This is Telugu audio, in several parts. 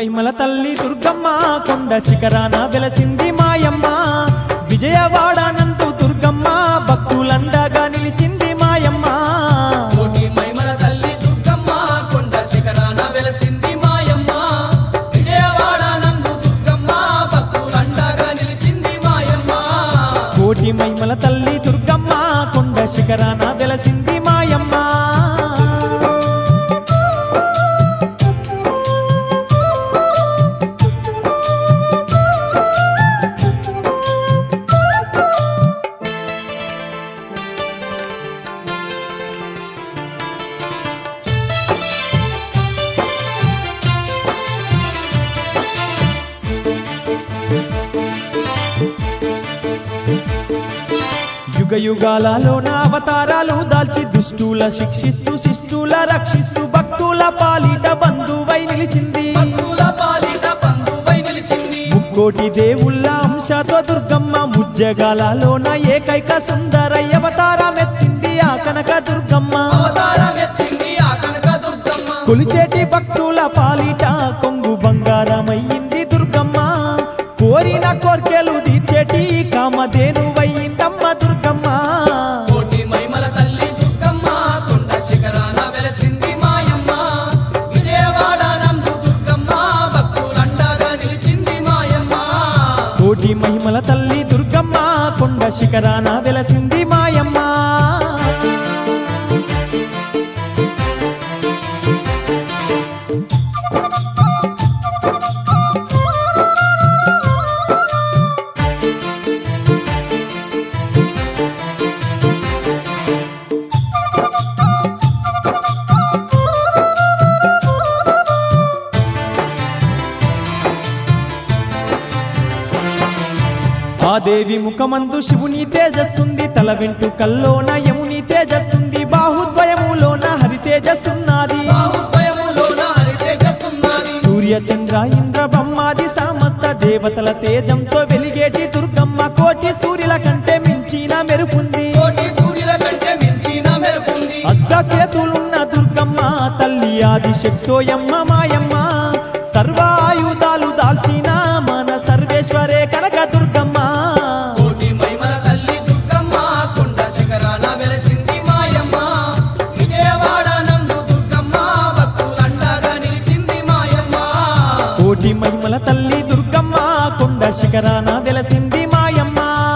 మహిమల తల్లి దుర్గమ్మ కొండ శిఖరాన వెలసింది మాయమ్మ విజయవాడనందు దుర్గమ్మ భక్తులండగా నిలిచింది మాయమ్మ కోటి మహిమల తల్లి దుర్గమ్మ కొండ శిఖరాన వెలసింది మాయమ్మ విజయవాడనందు దుర్గమ్మ భక్తులండగా నిలిచింది మాయమ్మ కోటి మహిమల తల్లి దుర్గమ్మ కొండ శిఖరాన వెలసింది మాయమ్మ యుగాలలోన అవతారాలు దాల్చి దుష్టుల శిక్షిస్తూ శిష్టుల రక్షిస్తూ భక్తుల పాలిట బంధువై నిలిచింది ముక్కోటి దేవుళ్ళ అంశతో దుర్గమ్మ ముజ్జగాలలోన ఏకైక సుందర అవతారమెత్తింది ఆ కనక దుర్గమ్మ కొలిచేటి భక్తుల పాలిట కొంగు బంగారమయ్యింది దుర్గమ్మ కోరిన కోర్కెలు తీర్చేటి కామధేనువయ్యిందమ్మ దుర్గమ్మ కోటి మహిమల తల్లి దుర్గమ్మ కొండ శిఖరాన వెలసింది మాయమ్మ విజయవాడనందు దుర్గమ్మ భక్తులండగా నిలిచింది మాయమ్మ కోటి మహిమల తల్లి దుర్గమ్మ కొండ శిఖరాన వెలసింది మాయమ్మ ఆ దేవి ముఖమందు శివుని తేజస్సుంది తల వెంట్రుకల్లోన యముని తేజస్సుంది బాహుద్వయములోన హరి తేజస్సున్నది సూర్య చంద్ర ఇంద్ర బ్రహ్మాది సమస్త దేవతల తేజంతో వెలిగేటి దుర్గమ్మ కోటి సూర్యుల కంటే మించిన మెరుపుంది అష్ట చేతులున్న దుర్గమ్మ తల్లి ఆది శక్తోయమ్మ మాయమ్మ సర్వాయుధాలు దాల్చిన మన సర్వేశ్వరే కనక దుర్గమ్మ కోటి మహిమల తల్లి దుర్గమ్మ కొండ శిఖరాన వెలసింది మాయమ్మ విజయవాడనందు దుర్గమ్మ భక్తులండగా నిలిచింది మాయమ్మ కోటి మహిమల తల్లి దుర్గమ్మ కొండ శిఖరాన వెలసింది మాయమ్మ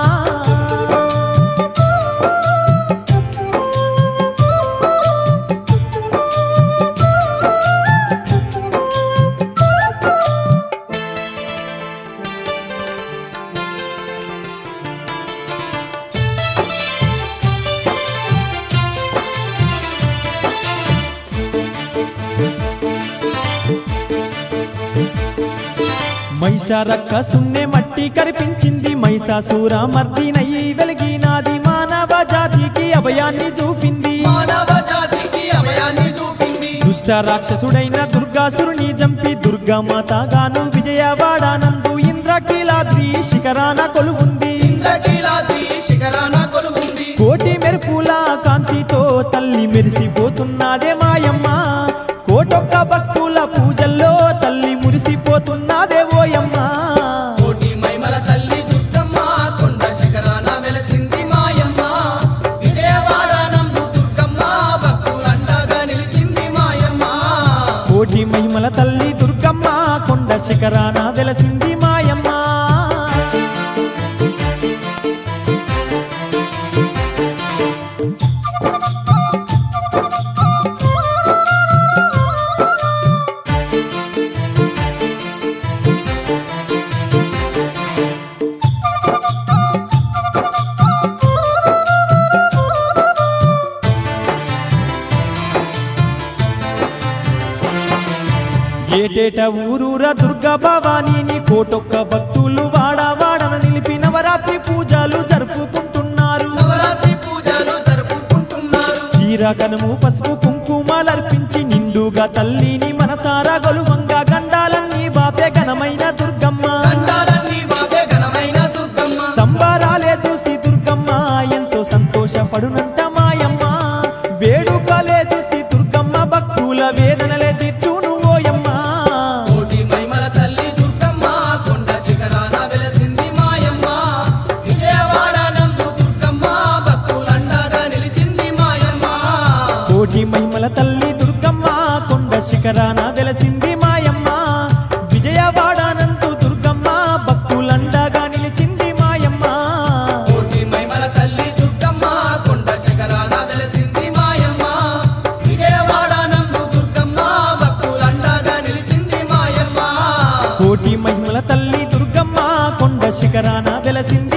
మహిషారక్క సున్నే మట్టి కరిపించింది మహిషాసుర మర్దినయ్యి వెలిగినాది మానవ జాతికి అభయాన్ని చూపింది దుష్ట రాక్షసుడైన దుర్గాసురుని చంపి దుర్గామాతగాను విజయవాడనందు ఇంద్రకీలాద్రి శిఖరాన కొలువుంది కోటి మెరుపుల కాంతితో తల్లి మెరిసిపోతున్నదే మాయమ్మ కోటొక్క భక్తుల పూజల్లో తల్లి మురిసిపోతున్నదే ఓయమ్మ కోటి మహిమల తల్లి దుర్గమ్మ కొండ శిఖరాన వెలసింది మాయమ్మ విజయవాడనందు దుర్గమ్మ భక్తులండగా నిలిచింది మాయమ్మ కోటి మహిమల తల్లి దుర్గమ్మ కొండ శిఖరాన వెలసింది మాయమ్మ ఏటేట ఊరూర దుర్గా భవానీని కోటొక్క భక్తులు వాడవాడన నిలిపి నవరాత్రి పూజలు జరుపుకుంటున్నారు చీర కనుము పసుపు కుంకుమలర్పించి నిండుగా తల్లిని మనసారా గొలువంగా గండాలన్నీ బాపే ఘనమైన దుర్గమ్మ సంబరాలే చూసి దుర్గమ్మ ఎంతో సంతోషపడునంట మాయమ్మ వేడుకలే చూసి దుర్గమ్మ భక్తుల వేదనలే తీర్చును ఓయమ్మ కోటి మహిమల శిఖరాన వెలసింది